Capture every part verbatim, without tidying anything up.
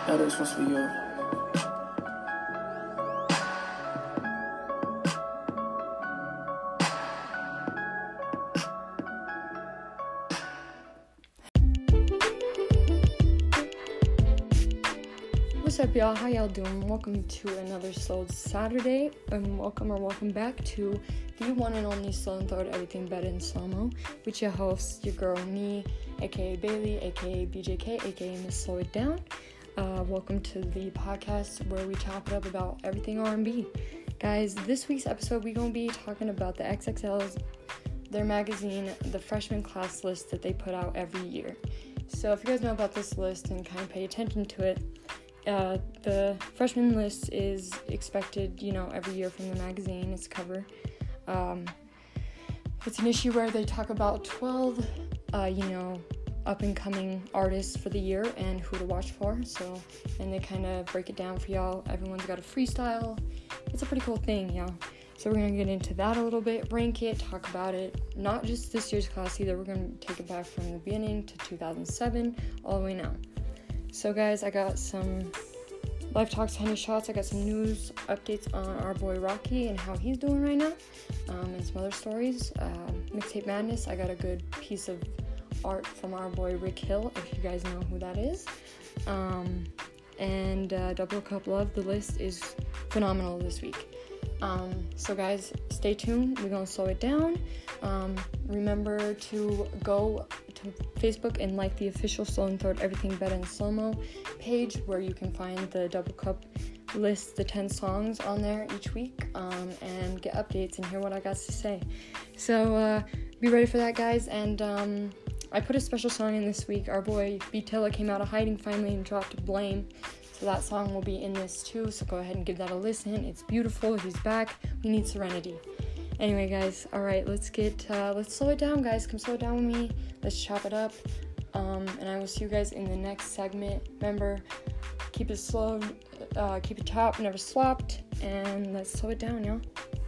Yeah, this one's for you. What's up, y'all? How y'all doing? Welcome to another Slow Saturday, and welcome or welcome back to the one and only Slow and Throw Everything Better in Slow-Mo, with your host, your girl, me, aka Bailey, aka B J K, aka Miss Slow It Down. Uh, welcome to the podcast where we chop it up about everything R and B. Guys, this week's episode, we're going to be talking about the X X L's, their magazine, the freshman class list that they put out every year. So if you guys know about this list and kind of pay attention to it, Uh, the freshman list is expected, you know, every year from the magazine, its cover. Um, it's an issue where they talk about twelve, uh, you know, up-and-coming artists for the year and who to watch for, so, and they kind of break it down for y'all. Everyone's got a freestyle. It's a pretty cool thing, y'all. So we're going to get into that a little bit, rank it, talk about it, not just this year's class either. We're going to take it back from the beginning to two thousand seven, all the way now. So guys, I got some Life Talks Henny Shots. I got some news updates on our boy Rocky and how he's doing right now, um, and some other stories. Uh, Mixtape Madness, I got a good piece of art from our boy Rick Hill, if you guys know who that is. Um, and uh, Double Cup Love, the list is phenomenal this week. Um, so guys, stay tuned. We're going to slow it down. Um, remember to go to Facebook and like the official Slow and Throw Everything Better in Slow-Mo page, where you can find the Double Cup list, the ten songs on there each week, um, and get updates and hear what I got to say. So uh, be ready for that, guys. And um, I put a special song in this week. Our boy B Tilla came out of hiding finally and dropped Blame. So that song will be in this too, so go ahead and give that a listen. It's beautiful. He's back. We need Serenity. Anyway, guys, all right, let's get, uh, let's slow it down, guys. Come slow it down with me. Let's chop it up. Um, and I will see you guys in the next segment. Remember, keep it slow, uh, keep it chopped, never slopped, and let's slow it down, y'all.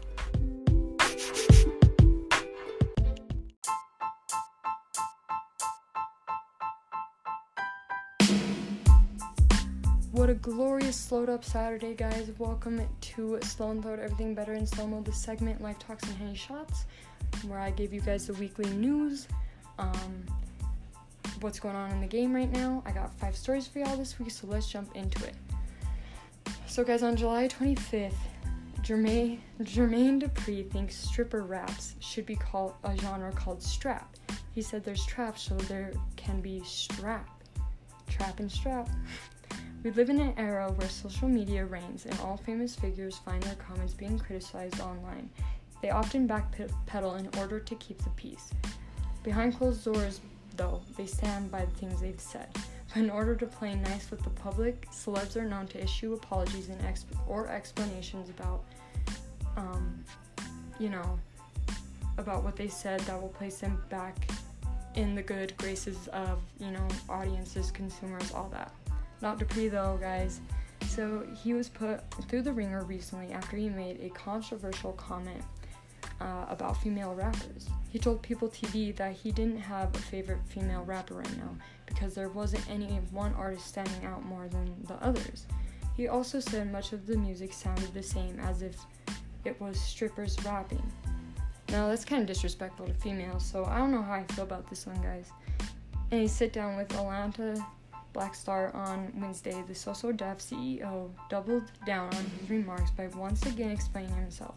What a glorious slowed up Saturday, guys. Welcome to Slow and Throw Everything Better in Slow-Mo, the segment Life Talks and Henny Shots, where I give you guys the weekly news, um, what's going on in the game right now. I got five stories for y'all this week, so let's jump into it. So guys, on July twenty-fifth, Jermaine, Jermaine Dupri thinks stripper raps should be called a genre called strap. He said there's trap, so there can be strap. Trap and strap. We live in an era where social media reigns and all famous figures find their comments being criticized online. They often backpedal in order to keep the peace. Behind closed doors, though, they stand by the things they've said. But in order to play nice with the public, celebs are known to issue apologies and exp- or explanations about, um, you know, about what they said that will place them back in the good graces of, you know, audiences, consumers, all that. Not Dupri though, guys. So he was put through the ringer recently after he made a controversial comment uh, about female rappers. He told People T V that he didn't have a favorite female rapper right now because there wasn't any one artist standing out more than the others. He also said much of the music sounded the same, as if it was strippers rapping. Now that's kind of disrespectful to females, so I don't know how I feel about this one, guys. And he sit down with Atlanta Blackstar on Wednesday. The So So Def C E O doubled down on his remarks by once again explaining himself.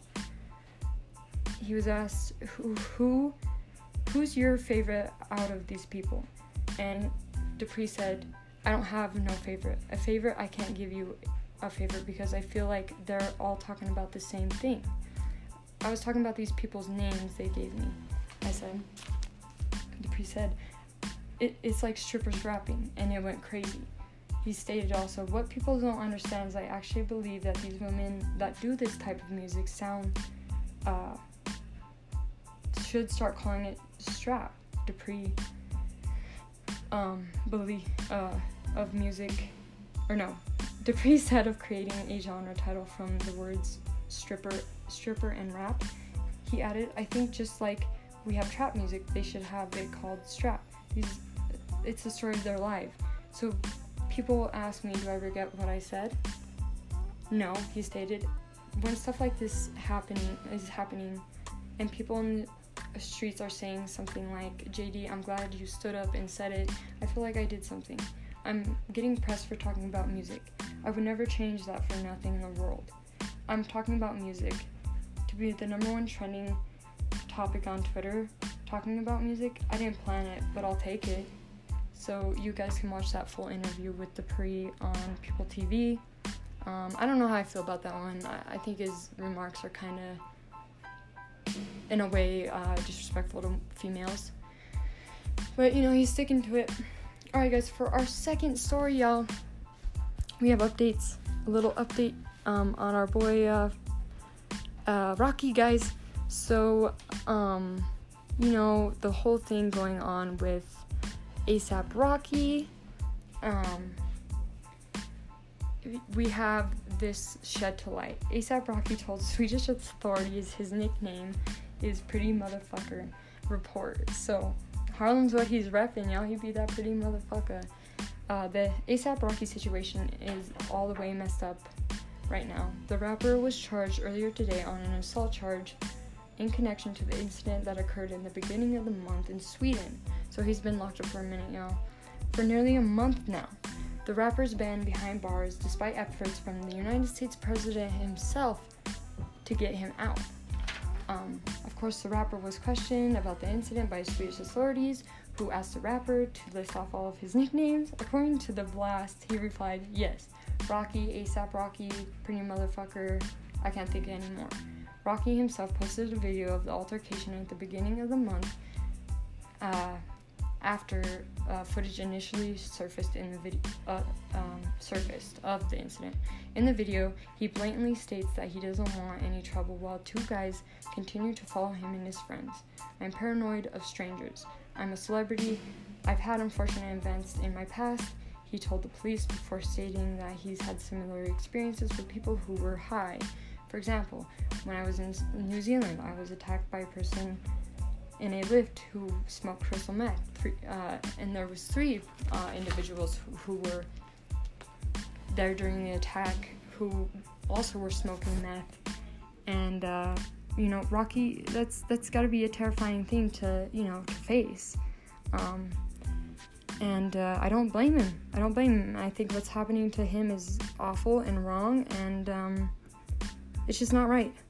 He was asked, who, who who's your favorite out of these people? And Dupri said, I don't have no favorite. A favorite, I can't give you a favorite because I feel like they're all talking about the same thing. I was talking about these people's names they gave me. I said, Dupri said, It, it's like strippers rapping, and it went crazy. He stated also, what people don't understand is I actually believe that these women that do this type of music sound, uh, should start calling it strap. Dupri, um, believe, uh, of music, or no, Dupri said of creating a genre title from the words stripper, stripper and rap. He added, I think just like we have trap music, they should have it called strap. These, it's the story of their life. So people ask me, do I regret what I said? No, he stated. When stuff like this happening is happening, and people in the streets are saying something like, J D, I'm glad you stood up and said it. I feel like I did something. I'm getting pressed for talking about music. I would never change that for nothing in the world. I'm talking about music. To be the number one trending topic on Twitter, talking about music, I didn't plan it, but I'll take it. So you guys can watch that full interview with Dupree on People T V. Um, I don't know how I feel about that one. I, I think his remarks are kind of, in a way, uh, disrespectful to females. But, you know, he's sticking to it. Alright, guys, for our second story, y'all, we have updates. A little update um, on our boy, uh, uh, Rocky, guys. So, um, you know, the whole thing going on with ASAP Rocky. Um... We have this shed to light. ASAP Rocky told Swedish authorities his nickname is Pretty Motherfucker Report. So, Harlem's what he's repping, y'all. He be that pretty motherfucker. Uh, the ASAP Rocky situation is all the way messed up right now. The rapper was charged earlier today on an assault charge in connection to the incident that occurred in the beginning of the month in Sweden. So he's been locked up for a minute, y'all. For nearly a month now. The rapper's been behind bars despite efforts from the United States president himself to get him out. Um, of course, the rapper was questioned about the incident by Swedish authorities, who asked the rapper to list off all of his nicknames. According to the blast, he replied, yes, Rocky, ASAP Rocky, Pretty Motherfucker, I can't think anymore. Rocky himself posted a video of the altercation at the beginning of the month, uh, after uh, footage initially surfaced in the video, uh, um, surfaced of the incident. In the video, he blatantly states that he doesn't want any trouble while two guys continue to follow him and his friends. I'm paranoid of strangers. I'm a celebrity. I've had unfortunate events in my past, he told the police before stating that he's had similar experiences with people who were high. For example, when I was in New Zealand, I was attacked by a person in a lift who smoked crystal meth, three, uh, and there was three uh, individuals who, who were there during the attack who also were smoking meth. And uh, you know, Rocky, that's that's got to be a terrifying thing to you know to face. Um, and uh, I don't blame him. I don't blame him. I think what's happening to him is awful and wrong, and um, it's just not right.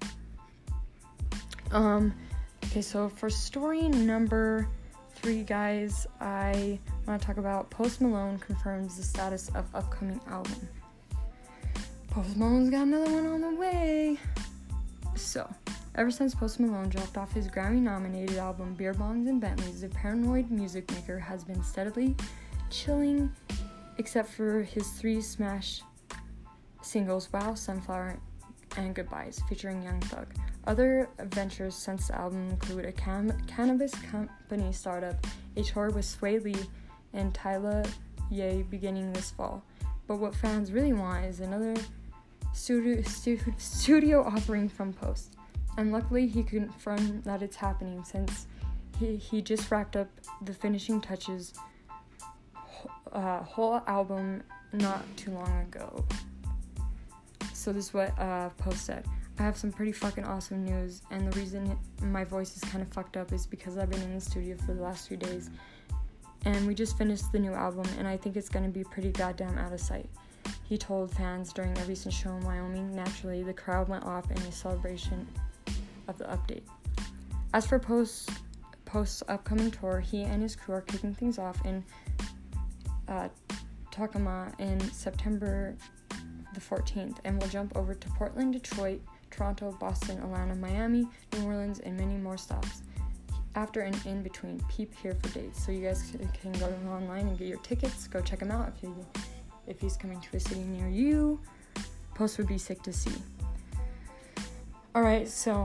Um. Okay, so for story number three, guys, I want to talk about Post Malone confirms the status of upcoming album. Post Malone's got another one on the way. So, ever since Post Malone dropped off his Grammy-nominated album Beer Bongs and Bentleys, the paranoid music maker has been steadily chilling, except for his three smash singles, Wow, Sunflower, and Goodbyes, featuring Young Thug. Other ventures since the album include a cam- cannabis company startup, a tour with Sway Lee and Tyler Ye beginning this fall. But what fans really want is another studio, stu- studio offering from Post. And luckily he confirmed that it's happening since he, he just wrapped up the finishing touches uh, whole album not too long ago. So this is what uh, Post said. I have some pretty fucking awesome news, and the reason my voice is kind of fucked up is because I've been in the studio for the last few days, and we just finished the new album, and I think it's gonna be pretty goddamn out of sight, he told fans during a recent show in Wyoming. Naturally, the crowd went off in a celebration of the update. As for Post, Post's upcoming tour, he and his crew are kicking things off in uh, Tacoma in September the fourteenth, and will jump over to Portland, Detroit, Toronto, Boston, Atlanta, Miami, New Orleans, and many more stops. After and in between, peep here for dates. So you guys can go online and get your tickets. Go check him out if you if he's coming to a city near you. Post would be sick to see. All right, so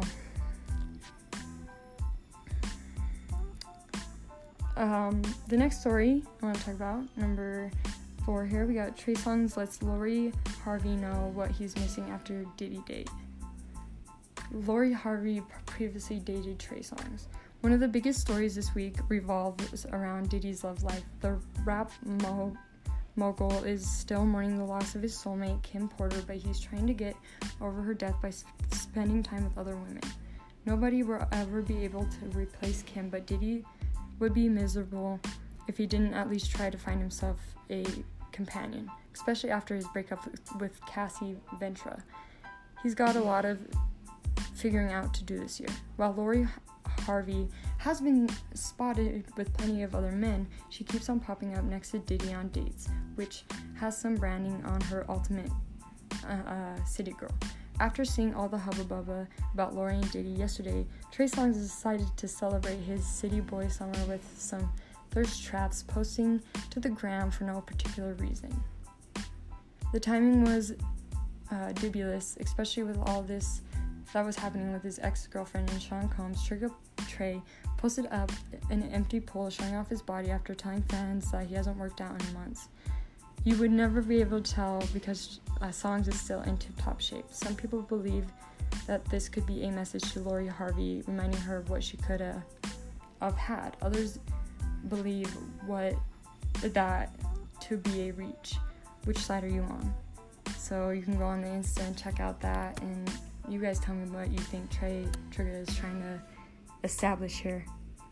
um, the next story I want to talk about, number four here, we got Trey Songz lets Lori Harvey know what he's missing after Diddy date. Lori Harvey previously dated Trey Songz. One of the biggest stories this week revolves around Diddy's love life. The rap mo- mogul is still mourning the loss of his soulmate, Kim Porter, but he's trying to get over her death by sp- spending time with other women. Nobody will ever be able to replace Kim, but Diddy would be miserable if he didn't at least try to find himself a companion, especially after his breakup with Cassie Ventura. He's got a lot of figuring out to do this year. While Lori Harvey has been spotted with plenty of other men, she keeps on popping up next to Diddy on dates, which has some branding on her ultimate uh, uh, city girl. After seeing all the hubba-bubba about Lori and Diddy yesterday, Trey Songz decided to celebrate his city boy summer with some thirst traps, posting to the gram for no particular reason. The timing was uh, dubious, especially with all this that was happening with his ex-girlfriend and Sean Combs. Trigger Trey posted up an empty poll showing off his body after telling fans that he hasn't worked out in months. You would never be able to tell because uh, Songz is still in tip-top shape. Some people believe that this could be a message to Lori Harvey, reminding her of what she could uh, have had. Others believe what that to be a reach. Which side are you on? So you can go on the Insta and check out that, and you guys tell me what you think Trey Trigger is trying to establish here.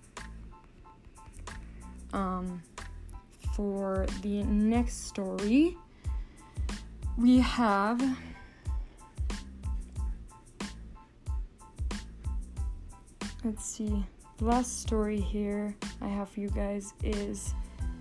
Um, for the next story, we have let's see. The last story here I have for you guys is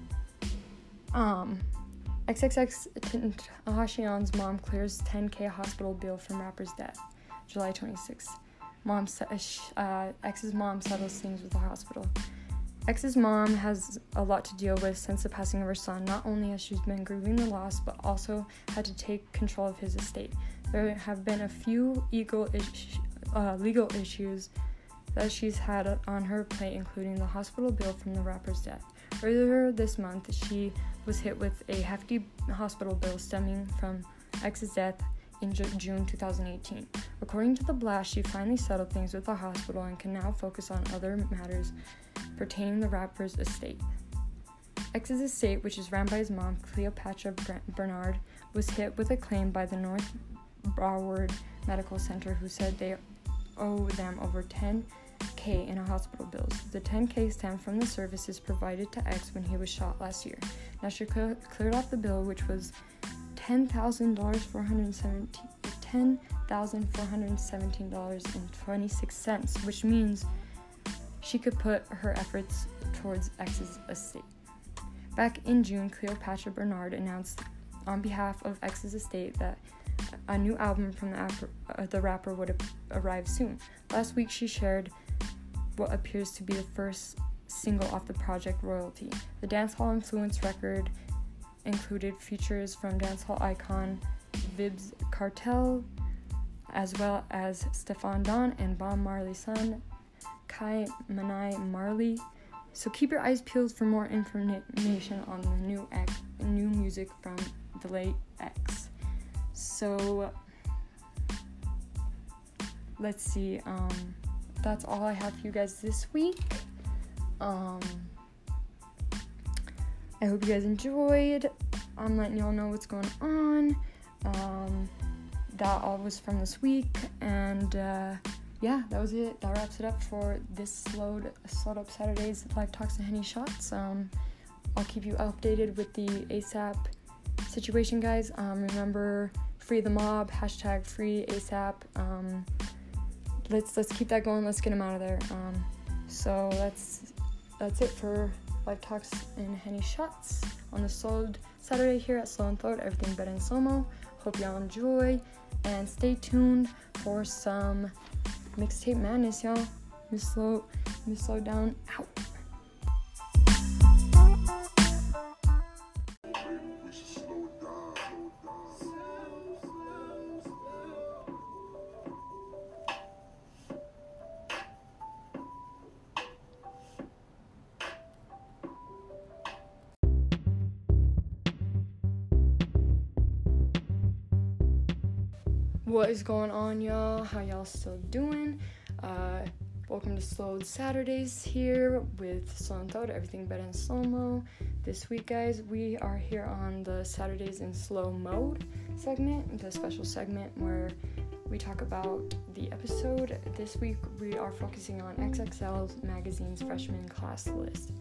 um X X X Tentacion's mom clears ten K hospital bill from rapper's death. July twenty-sixth. Mom, uh, X's mom settles things with the hospital. X's mom has a lot to deal with since the passing of her son. Not only has she been grieving the loss, but also had to take control of his estate. There have been a few legal, is- uh, legal issues that she's had on her plate, including the hospital bill from the rapper's death. Earlier this month, she was hit with a hefty hospital bill stemming from X's death in June twenty eighteen. According to The Blast, she finally settled things with the hospital and can now focus on other matters pertaining to the rapper's estate. X's estate, which is ran by his mom, Cleopatra Bernard, was hit with a claim by the North Broward Medical Center, who said they owe them over ten K in hospital bills. The ten K stemmed from the services provided to X when he was shot last year. Now she cl- cleared off the bill, which was ten thousand four hundred seventeen dollars ten thousand four hundred seventeen dollars and twenty-six cents, which means she could put her efforts towards X's estate. Back in June, Cleopatra Bernard announced on behalf of X's estate that a new album from the, apper- uh, the rapper would arrive soon. Last week, she shared what appears to be the first single off the project, Royalty. The dancehall influenced record included features from dancehall icon Vybz Kartel, as well as Stefan Don and Bob Marley's son, Kai Manai Marley. So keep your eyes peeled for more information on the new X, new music from the late X. So let's see. Um, that's all I have for you guys this week. Um, I hope you guys enjoyed. I'm letting y'all know what's going on. Um, that all was from this week, and uh, yeah, that was it. That wraps it up for this slowed, slowed up Saturday's Live Talks and Henny Shots. Um, I'll keep you updated with the ASAP situation, guys. Um, remember, free the mob, hashtag free ASAP. Um, let's let's keep that going. Let's get him out of there. Um, so that's that's it for Live Talks and Henny Shots on the Slowed Saturday here at Slow and Throwed. Everything better in slow-mo. Hope y'all enjoy, and stay tuned for some mixtape madness, y'all. Miss Slow, Miss Slow Down out. What is going on, y'all? How y'all still doing? Uh, welcome to Slowed Saturdays here with Slow and Throat, everything better in slow-mo. this week, guys, we are here on the Saturdays in Slow Mode segment, the special segment where we talk about the episode. This week, we are focusing on X X L Magazine's freshman class list.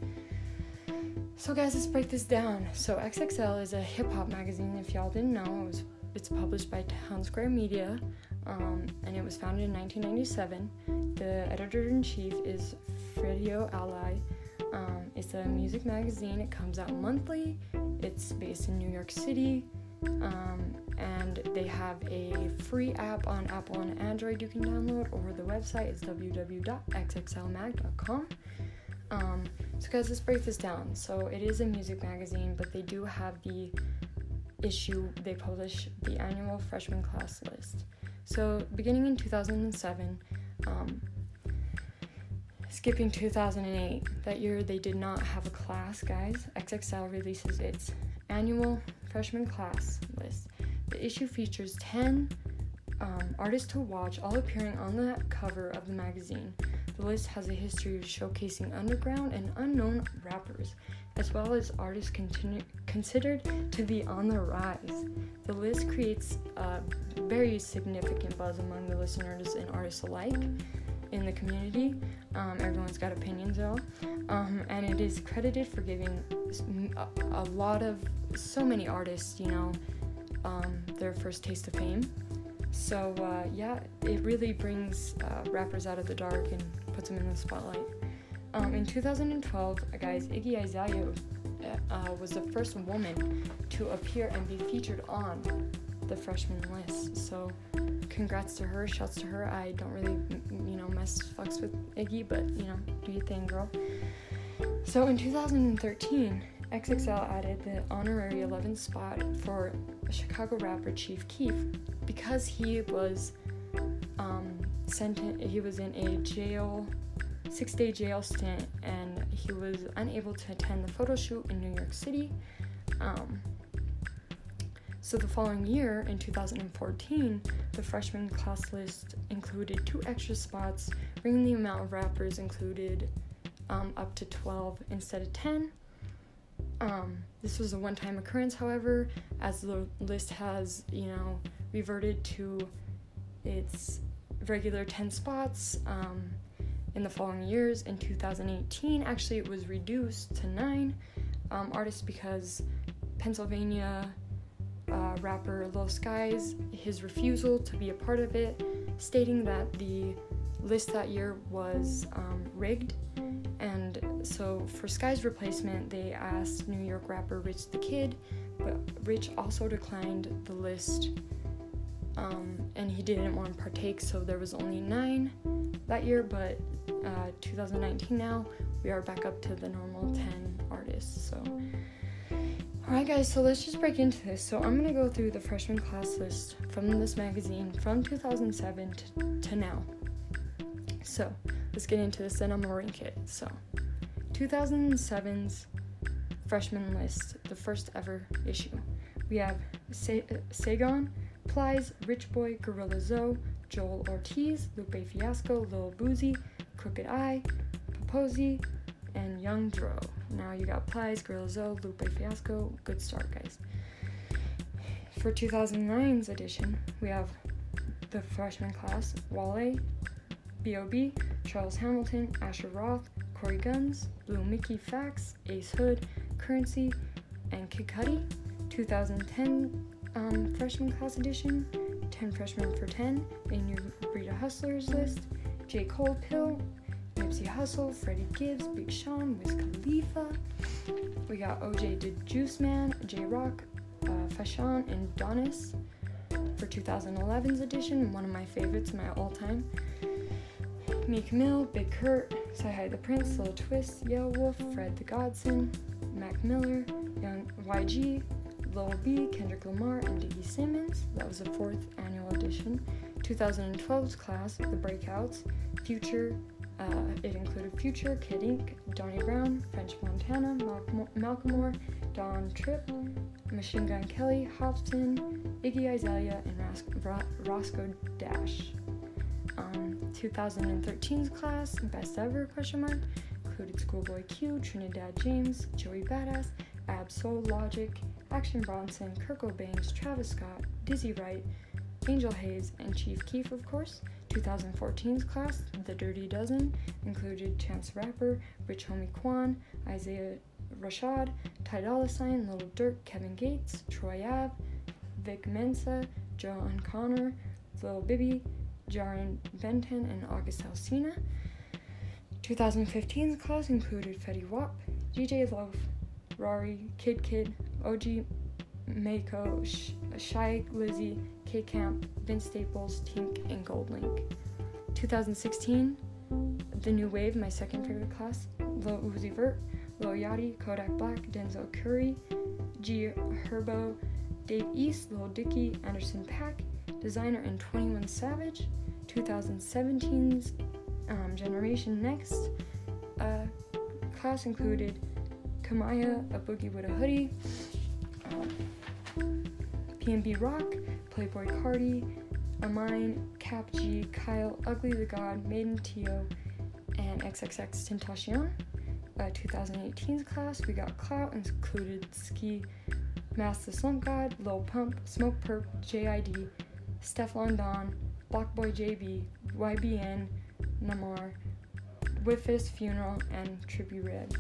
So, guys, let's break this down. So, X X L is a hip-hop magazine. If y'all didn't know, it was it's published by Town Square Media, um, and it was founded in nineteen ninety-seven. The editor-in-chief is Fredio Ally. Um, it's a music magazine. It comes out monthly. It's based in New York City, um, and they have a free app on Apple and Android you can download, or the website is w w w dot x x l mag dot com. Um, so guys, let's break this down. So it is a music magazine, but they do have the issue, they publish the annual freshman class list. So beginning in two thousand seven, um, skipping two thousand eight, that year they did not have a class, guys. X X L releases its annual freshman class list. The issue features ten um, artists to watch, all appearing on the cover of the magazine. The list has a history of showcasing underground and unknown rappers, as well as artists continue, considered to be on the rise. The list creates a very significant buzz among the listeners and artists alike in the community. Um, everyone's got opinions, though. Um, and it is credited for giving a, a lot of, so many artists, you know, um, their first taste of fame. So, uh, yeah, it really brings uh, rappers out of the dark and puts them in the spotlight. Um, in two thousand twelve, guys, Iggy Azalea uh, was the first woman to appear and be featured on the freshman list. So, congrats to her, shouts to her. I don't really, you know, mess fucks with Iggy, but, you know, do your thing, girl. So, in two thousand thirteen, X X L added the honorary eleventh spot for Chicago rapper Chief Keef because he was um, sent in, he was in a jail, six-day jail stint, and he was unable to attend the photo shoot in New York City. Um, so the following year, in two thousand fourteen, the freshman class list included two extra spots, bringing the amount of rappers included um, up to twelve instead of ten. Um, this was a one-time occurrence, however, as the list has, you know, reverted to its regular ten spots um, in the following years. In two thousand eighteen, actually, it was reduced to nine um, artists because Pennsylvania uh, rapper Lil Skies, his refusal to be a part of it, stating that the list that year was um, rigged. And so for Sky's replacement, they asked New York rapper Rich the Kid, but Rich also declined the list, um, and he didn't want to partake, so there was only nine that year, but uh, two thousand nineteen now, we are back up to the normal ten artists. So, alright guys, so let's just break into this. So I'm going to go through the freshman class list from this magazine from two thousand seven to, to now. So, let's get into this, then I'm gonna rank it. So, two thousand seven's freshman list, the first ever issue. We have Se- Saigon, Plies, Rich Boy, Gorilla Zoe, Joel Ortiz, Lupe Fiasco, Lil Boozy, Crooked Eye, Paposi, and Young Dro. Now you got Plies, Gorilla Zoe, Lupe Fiasco. Good start, guys. For two thousand nine's edition, we have the freshman class, Wale, B O B, Charles Hamilton, Asher Roth, Corey Guns, Blue Mickey Fax, Ace Hood, Currency, and Kid Cudi. two thousand ten um, freshman class edition, ten freshmen for ten, a new breed of hustlers list, J. Cole, Pill, Nipsey Hussle, Freddie Gibbs, Big Sean, Wiz Khalifa. We got O J the Juice Man, J Rock, uh, Fashawn, and Donis. For two thousand eleven's edition, one of my favorites, my all-time, Meek Mill, Big Kurt, Sci-Hi the Prince, Lil Twist, Yellow Wolf, Fred the Godson, Mac Miller, Young Y G, Lil B, Kendrick Lamar, and Diggy Simmons. That was the fourth annual edition. twenty twelve's class, The Breakouts, Future, uh, it included Future, Kid Ink, Donnie Brown, French Montana, Mal- Malcolm Don Tripp, Machine Gun Kelly, Hobson, Iggy Azalea, and Ras- Ra- Roscoe Dash. Um, twenty thirteen's class, Best Ever, question mark, included Schoolboy Q, Trinidad James, Joey Badass, Ab-Soul, Logic, Action Bronson, Kirk Banks, Travis Scott, Dizzy Wright, Angel Hayes, and Chief Keef, of course. twenty fourteen's class, The Dirty Dozen, included Chance the Rapper, Rich Homie Quan, Isaiah Rashad, Ty Dolla $ign, Lil Durk, Kevin Gates, Troy Ave, Vic Mensa, John Connor, Lil Bibby, Jaren Benton, and August Alsina. twenty fifteen's class included Fetty Wap, D J Loaf, Rari, Kid Kid, O G Mako, Sh- Shy Lizzy, K Camp, Vince Staples, Tink, and Goldlink. twenty sixteen, The New Wave, my second favorite class, Lil Uzi Vert, Lil Yachty, Kodak Black, Denzel Curry, G Herbo, Dave East, Lil Dicky, Anderson .Paak, Designer, and twenty-one Savage. twenty seventeen's um, Generation Next uh, class included Kamaya, A Boogie with a Hoodie, um, P N B Rock, Playboy Cardi, Amine, Cap G, Kyle, Ugly the God, Maiden Tio, and X X X Tentacion. Uh, twenty eighteen's class, we got Clout, included Ski, Mask the Slump God, Lil Pump, Smoke Perp, J I D, Stefflon Don, Blockboy J B, Y B N, Namar, Whiffus, Funeral, and Trippie Redd.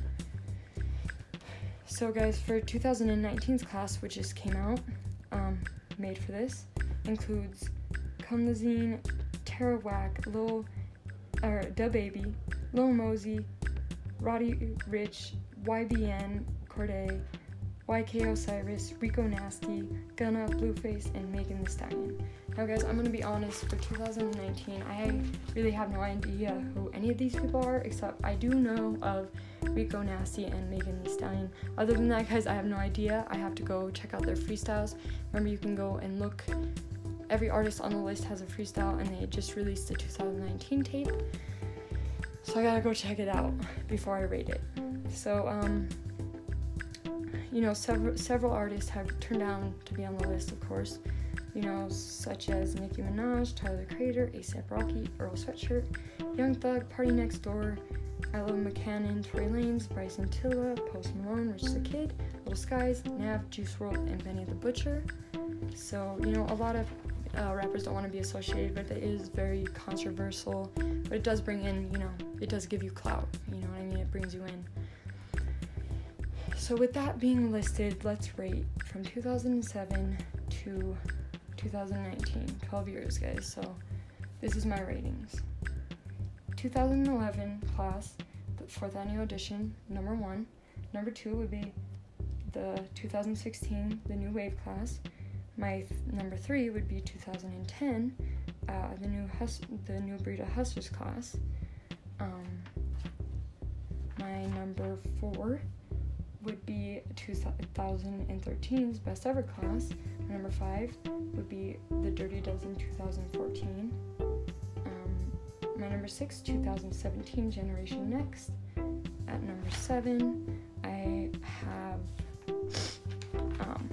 So guys, for twenty nineteen's class, which just came out, um, made for this, includes Cumlazine, Tara Whack, Lil, or Da Baby, Lil Mosey, Roddy Rich, Y B N, Corday, Y K Osiris, Rico Nasty, Gunna, Blueface, and Megan Thee Stallion. Now guys, I'm gonna be honest, for two thousand nineteen, I really have no idea who any of these people are, except I do know of Rico Nasty and Megan Thee Stallion. Other than that, guys, I have no idea. I have to go check out their freestyles. Remember, you can go and look. Every artist on the list has a freestyle, and they just released the two thousand nineteen tape. So I gotta go check it out before I rate it. So, um, you know, several several artists have turned down to be on the list, of course. You know, such as Nicki Minaj, Tyler the Creator, A$AP Rocky, Earl Sweatshirt, Young Thug, Party Next Door, Ilo McCannon, Tory Lanez, Bryson Tiller, Post Malone, Rich the Kid, Little Skies, Nav, Juice world, and Benny the Butcher. So, you know, a lot of uh, rappers don't want to be associated, but it is very controversial. But it does bring in, you know, it does give you clout. You know what I mean? It brings you in. So with that being listed, let's rate from two thousand seven to two thousand nineteen. twelve years, guys. So this is my ratings. two thousand eleven class, the fourth annual edition, number one. Number two would be the two thousand sixteen, the New Wave class. My th- number three would be two thousand ten, uh, the new Hus- the New Breed of Hustlers class. Um, my number four would be two thousand thirteen's Best Ever class. My number five would be The Dirty Dozen two thousand fourteen. Um, my number six, two thousand seventeen Generation Next. At number seven, I have um,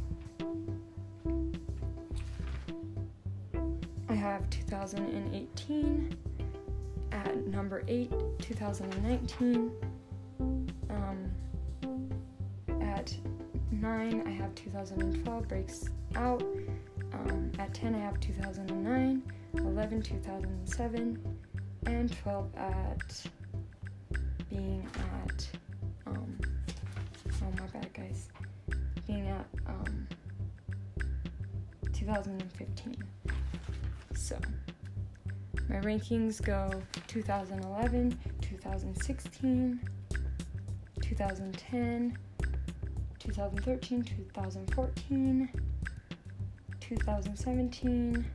I have two thousand eighteen. At number eight, two thousand nineteen. Um, at nine, I have two thousand twelve Breaks Out. Um, at ten, I have two thousand nine. eleven, two thousand seven. And twelve at being at, um, oh my bad guys, being at, um, two thousand fifteen. So, my rankings go two thousand eleven, two thousand sixteen, two thousand ten, two thousand thirteen, two thousand fourteen, two thousand seventeen,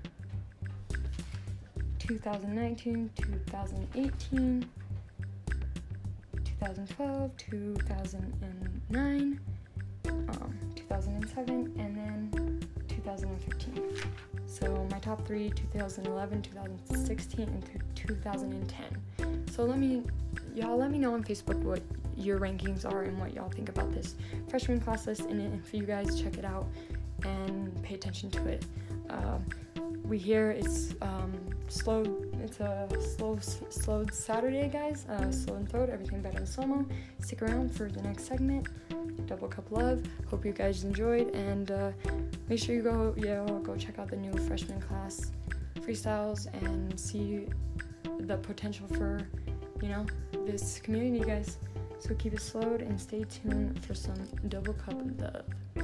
two thousand nineteen, two thousand eighteen, two thousand twelve, two thousand nine, um, two thousand seven, and then two thousand fifteen. So my top three, two thousand eleven, two thousand sixteen, and two thousand ten. So let me, y'all let me know on Facebook what your rankings are and what y'all think about this freshman class list, and, and for you guys, check it out and pay attention to it. Uh, we hear it's um, slow, it's a slow, slowed Saturday, guys. Uh, slow and throwed, everything better in slow-mo. Stick around for the next segment. Double Cup Love. Hope you guys enjoyed, and uh, make sure you go, yeah, go check out the new freshman class freestyles and see the potential for, you know, this community, guys. So keep it slowed and stay tuned for some Double Cup Love.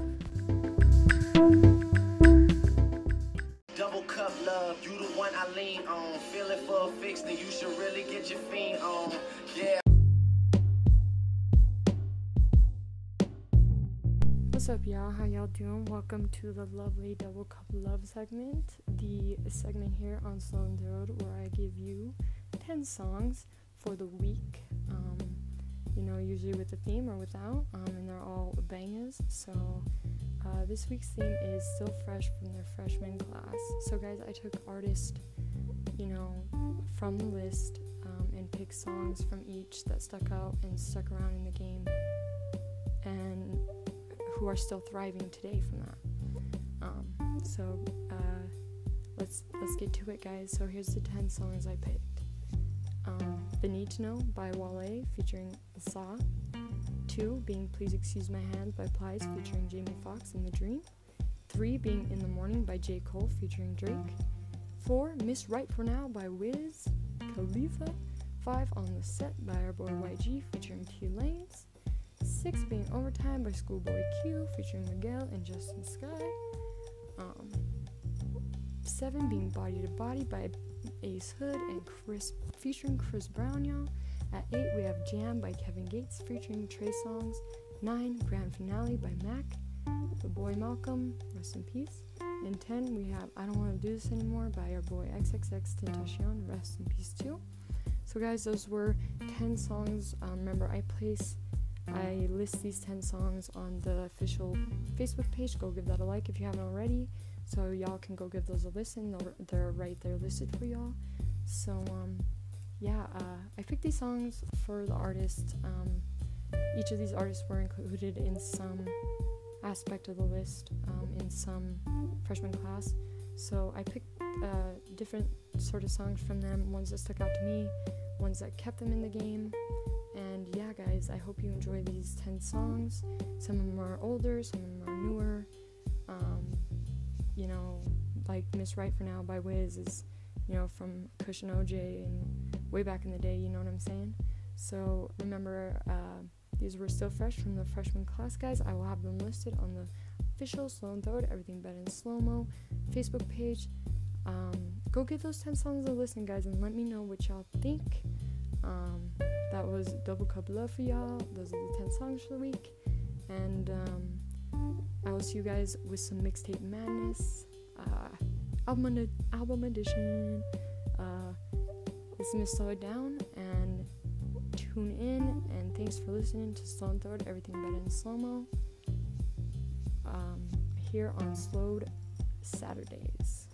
Double Cup Love, you the one I lean on. Feeling for a fix, then you should really get your fiend on. Yeah. What's up, y'all? How y'all doing? Welcome to the lovely Double Cup Love segment, the segment here on Sloan Road where I give you ten songs for the week, um, you know, usually with a theme or without, um, and they're all bangers. So uh, this week's theme is Still Fresh from their freshman class. So guys, I took artists, you know, from the list um, and picked songs from each that stuck out and stuck around in the game, and who are still thriving today from that. Um, so uh, let's let's get to it, guys. So here's the ten songs I picked. Um, The Need to Know by Wale featuring Saw. Two being Please Excuse My Hands by Plies featuring Jamie Foxx and The Dream. Three being In the Morning by J. Cole featuring Drake. Four, Miss Right for Now by Wiz Khalifa. Five, On the Set by our boy Y G featuring T Lanes. Six being Overtime by Schoolboy Q featuring Miguel and Justin Sky. Um, seven being Body to Body by Ace Hood and Chris featuring Chris Brown, y'all. At eight we have Jam by Kevin Gates featuring Trey Songz. Nine, Grand Finale by Mac, the boy Malcolm, rest in peace. And ten we have I Don't Want to Do This Anymore by our boy X X X Tentacion, rest in peace too. So guys, those were ten songs. Um, remember, I place I list these ten songs on the official Facebook page. Go give that a like if you haven't already, so y'all can go give those a listen. They're, they're right there listed for y'all. So um yeah, uh, I picked these songs for the artists. Um, each of these artists were included in some aspect of the list, um, in some freshman class. So I picked uh, different sort of songs from them, ones that stuck out to me, ones that kept them in the game. And yeah, guys, I hope you enjoy these ten songs. Some of them are older, some of them are newer. Um, you know, like Miss Right for Now by Wiz is, you know, from Kush and O J and way back in the day, you know what I'm saying? So remember, uh, these were still fresh from the freshman class, guys. I will have them listed on the official Sloan Road, Everything Better in Slow-Mo Facebook page. Um, go give those ten songs a listen, guys, and let me know what y'all think. Um, that was Double Cup Love for y'all. Those are the ten songs for the week. And um, I will see you guys with some Mixtape Madness, uh, album, edi- album edition. Uh, this is Slow It Down, and tune in. And thanks for listening to Sloan Road, Everything Better in Slow-Mo, um, here on Slowed Saturdays.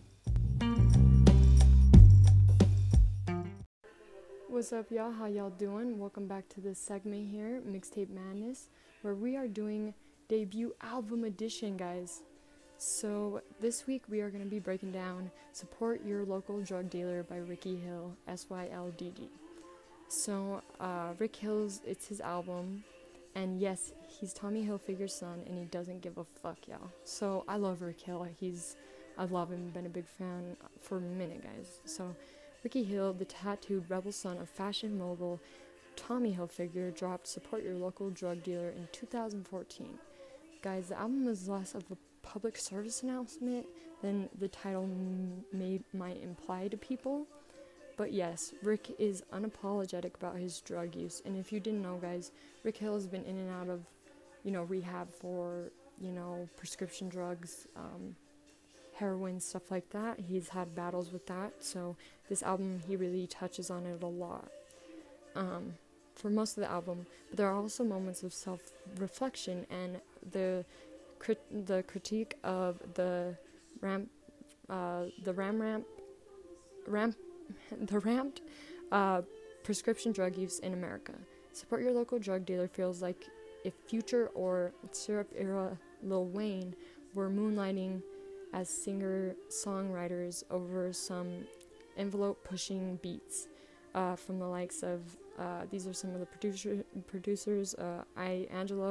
What's up, y'all? How y'all doing? Welcome back to this segment here, Mixtape Madness, where we are doing debut album edition, guys. So this week we are going to be breaking down Support Your Local Drug Dealer by Ricky Hill, S Y L D D. So uh, Rick Hill's, it's his album, and yes, he's Tommy Hilfiger's son, and he doesn't give a fuck, y'all. So I love Rick Hill. He's, I love him, been a big fan for a minute, guys. So Ricky Hill, the tattooed rebel son of fashion mogul Tommy Hilfiger, dropped Support Your Local Drug Dealer in two thousand fourteen. Guys, the album is less of a public service announcement than the title m- may might imply to people. But yes, Rick is unapologetic about his drug use. And if you didn't know, guys, Rick Hill has been in and out of, you know, rehab for, you know, prescription drugs, um, heroin, stuff like that. He's had battles with that, so this album, he really touches on it a lot, um, for most of the album. But there are also moments of self-reflection and the crit- the critique of the ramp, uh, the ram ramp, ramp, the ramped uh, prescription drug use in America. Support Your Local Drug Dealer feels like if Future or syrup-era Lil Wayne were moonlighting as singer-songwriters over some envelope-pushing beats uh, from the likes of, uh, these are some of the producer, producers, uh, I Angelo,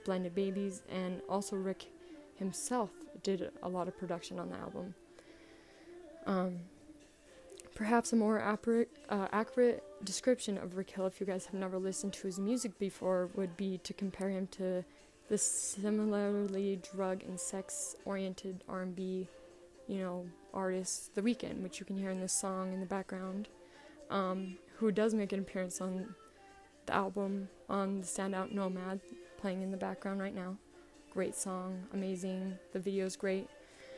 Blended Babies, and also Rick himself did a lot of production on the album. Um, perhaps a more accurate, uh, accurate description of Rick Hill, if you guys have never listened to his music before, would be to compare him to the similarly drug and sex-oriented R and B, you know, artist The Weeknd, which you can hear in this song in the background, um, who does make an appearance on the album on the standout Nomad, playing in the background right now. Great song, amazing. The video's great.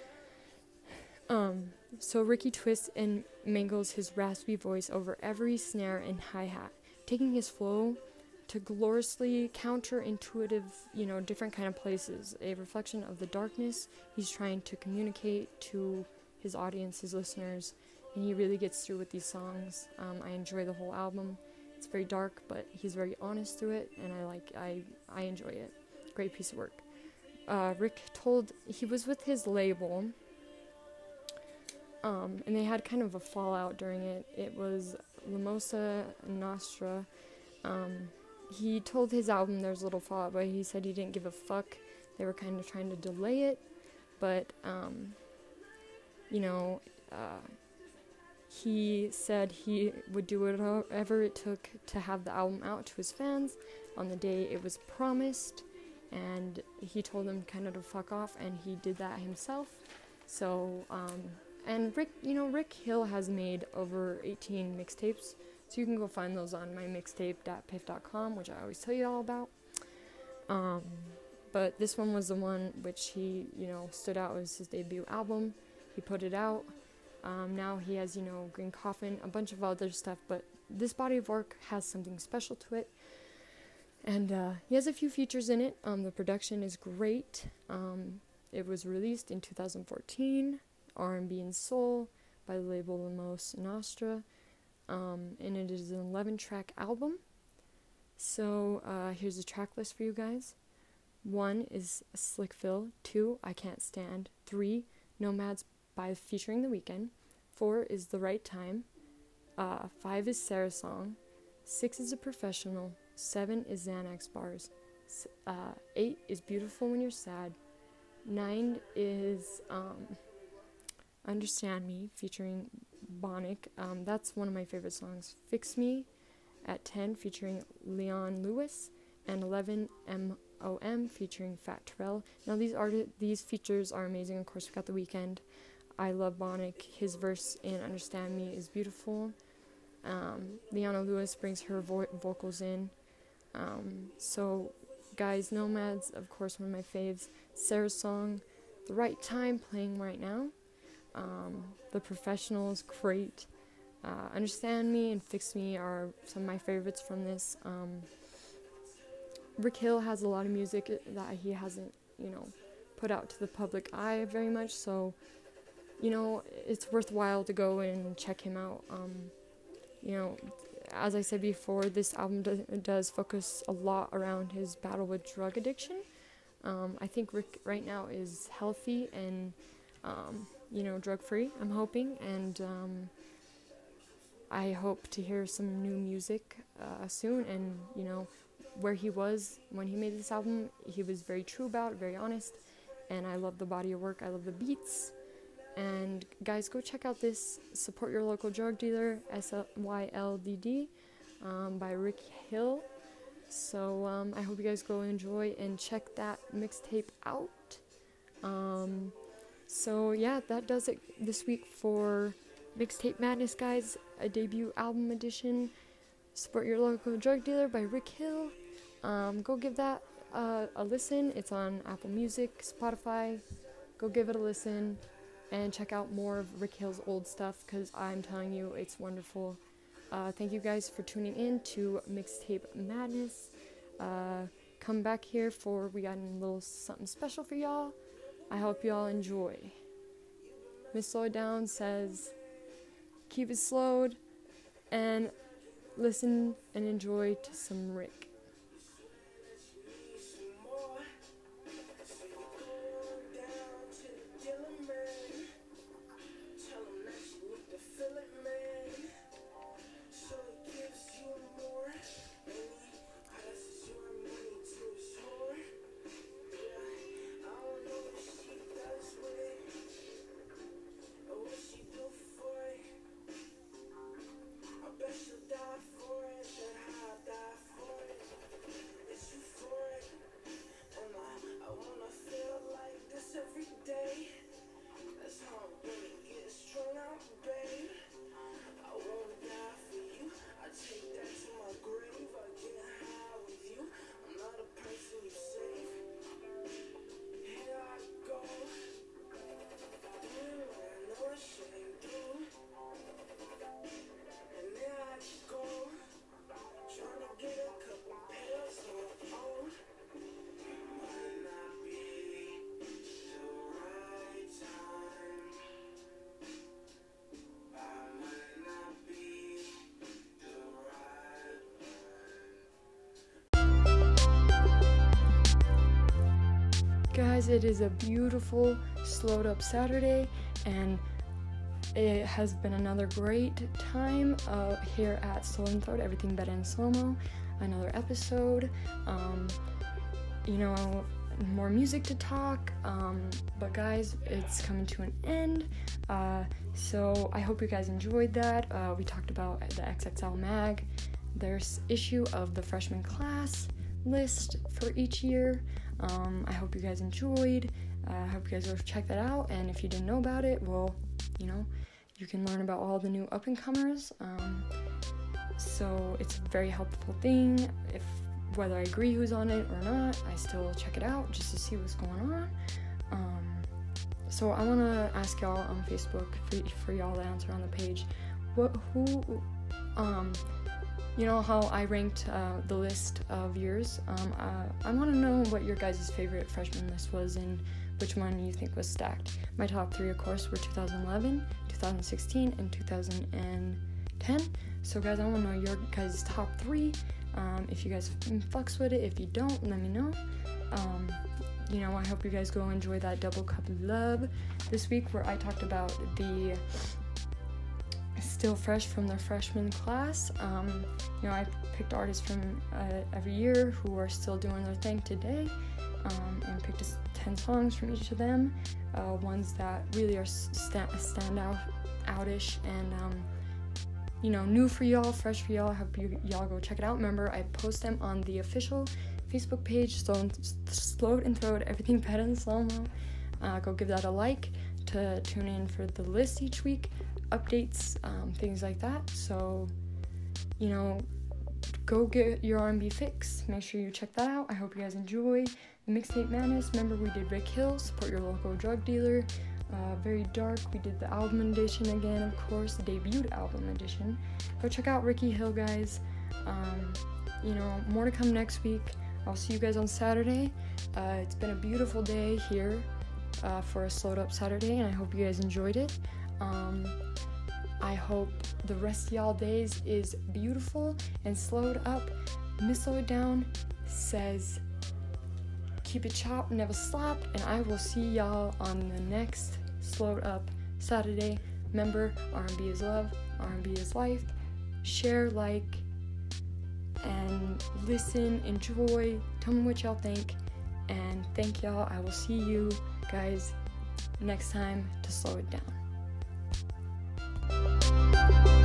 Um, so Ricky twists and mangles his raspy voice over every snare and hi-hat, taking his flow to gloriously counterintuitive, you know, different kind of places, a reflection of the darkness he's trying to communicate to his audience, his listeners, and he really gets through with these songs. Um, I enjoy the whole album. It's very dark, but he's very honest through it, and I like, I, I enjoy it. Great piece of work. Uh, Rick told, he was with his label, um, and they had kind of a fallout during it. It was La Cosa Nostra. Um, he told his album there's a little fallout, but he said he didn't give a fuck. They were kind of trying to delay it, but, um, you know, uh, he said he would do whatever it took to have the album out to his fans on the day it was promised, and he told them kind of to fuck off, and he did that himself. So, um, and Rick, you know, Rick Hill has made over eighteen mixtapes, so you can go find those on my mixtape dot piff dot com, which I always tell you all about. Um, but this one was the one which he, you know, stood out as his debut album. He put it out. Um, now he has, you know, Green Coffin, a bunch of other stuff, but this body of work has something special to it. And uh, he has a few features in it. Um, the production is great. Um, it was released in two thousand fourteen, R and B and Soul, by the label La Cosa Nostra. Um, and it is an eleven-track album. So uh, here's a track list for you guys. One is Slick Phil. Two, I Can't Stand. Three, Nomads by featuring The Weeknd. Four is The Right Time. Uh, five is Sarah's Song. Six is A Professional. Seven is Xanax Bars. Uh, eight is Beautiful When You're Sad. Nine is um, Understand Me featuring Bonic. Um, that's one of my favorite songs. Fix Me at ten featuring Leon Lewis. And eleven, M O M featuring Fat Terrell. Now these arti- these features are amazing. Of course, we got The Weeknd. I love Bonic. His verse in Understand Me is beautiful. Um, Leona Lewis brings her vo- vocals in. Um, so, guys, Nomads, of course, one of my faves. Sarah's Song, The Right Time, playing right now. Um, The Professionals, great. Uh, Understand Me and Fix Me are some of my favorites from this. Um, Rick Hill has a lot of music that he hasn't, you know, put out to the public eye very much, so, you know, it's worthwhile to go and check him out. Um, you know, as I said before, this album does, does focus a lot around his battle with drug addiction. Um, I think Rick right now is healthy and, um, you know, drug-free, I'm hoping, and um, I hope to hear some new music uh, soon, and, you know, where he was when he made this album, he was very true about it, very honest, and I love the body of work, I love the beats. And guys, go check out this Support Your Local Drug Dealer, S Y L D D, um, by Rick Hill. So um, I hope you guys go enjoy and check that mixtape out. Um, so yeah, that does it this week for Mixtape Madness, guys. A debut album edition, Support Your Local Drug Dealer by Rick Hill. Um, go give that uh, a listen. It's on Apple Music, Spotify. Go give it a listen. And check out more of Rick Hill's old stuff, because I'm telling you, it's wonderful. Uh, thank you guys for tuning in to Mixtape Madness. Uh, come back here for, we got a little something special for y'all. I hope y'all enjoy. Miss Slow It Down says, keep it slowed, and listen and enjoy to some Rick. guys, it is a beautiful slowed up Saturday, and it has been another great time uh, here at Slow and Throat, Everything Better in Slow-Mo. Another episode, um, you know, more music to talk, um, but guys, it's coming to an end, uh, so I hope you guys enjoyed that. Uh, we talked about the X X L Mag, there's issue of the freshman class list for each year. um, I hope you guys enjoyed. uh, I hope you guys go check that out, and if you didn't know about it, well, you know, you can learn about all the new up-and-comers, um, so it's a very helpful thing. If whether I agree who's on it or not, I still check it out just to see what's going on. Um, so I want to ask y'all on Facebook for, for y'all to answer on the page, what who um you know how I ranked uh, the list of yours. um uh, I want to know what your guys' favorite freshman list was and which one you think was stacked. My top three, of course, were two thousand eleven, two thousand sixteen, and two thousand ten. So guys, I want to know your guys' top three. Um, if you guys fucks with it, if you don't, let me know. Um, you know, I hope you guys go enjoy that double cup of love this week, where I talked about the still fresh from the freshman class. Um, you know, I picked artists from uh, every year who are still doing their thing today, um, and picked ten songs from each of them, uh, ones that really are sta- stand out, outish, and um, you know, new for y'all, fresh for y'all. I hope you, y'all go check it out. Remember, I post them on the official Facebook page, Slow, Slow and Throat, Everything Better in Slow-Mo. Uh, go give that a like to tune in for the list each week, updates, um, things like that. So, you know, go get your R and B fix. Make sure you check that out. I hope you guys enjoy the Mixtape Madness. Remember, we did Rick Hill, Support Your Local Drug Dealer. Uh, very dark. We did the album edition again, of course, the debut album edition. Go check out Ricky Hill, guys. Um, you know, more to come next week. I'll see you guys on Saturday. Uh, it's been a beautiful day here uh, for a slowed up Saturday, and I hope you guys enjoyed it. Um, I hope the rest of y'all days is beautiful and slowed up. Miss Slow It Down says, keep it chopped, never slap, and I will see y'all on the next Slowed Up Saturday. Remember, R and B is love, R and B is life. Share, like, and listen, enjoy. Tell me what y'all think, and thank y'all. I will see you guys next time to Slow It Down.